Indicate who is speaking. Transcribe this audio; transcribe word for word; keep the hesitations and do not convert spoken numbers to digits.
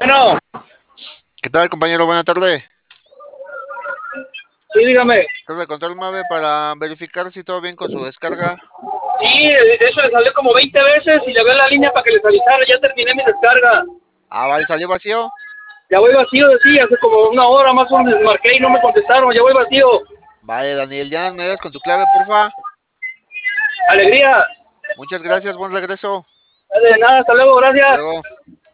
Speaker 1: Bueno,
Speaker 2: ¿Qué tal, compañero? Buena tarde.
Speaker 1: sí, dígame.
Speaker 2: Torre de control Mave para verificar si todo bien con su descarga.
Speaker 1: Sí, de hecho le salió como veinte veces y le hablé la línea para que les avisara. Ya terminé mi descarga.
Speaker 2: Ah, vale, salió vacío.
Speaker 1: Ya voy vacío, decía, hace como una hora más o menos marqué y no me contestaron. Ya voy vacío.
Speaker 2: Vale, Daniel, ya me das con tu clave, porfa.
Speaker 1: Alegría.
Speaker 2: Muchas gracias, buen regreso.
Speaker 1: De nada, hasta luego,
Speaker 2: Hasta
Speaker 1: gracias.
Speaker 2: luego.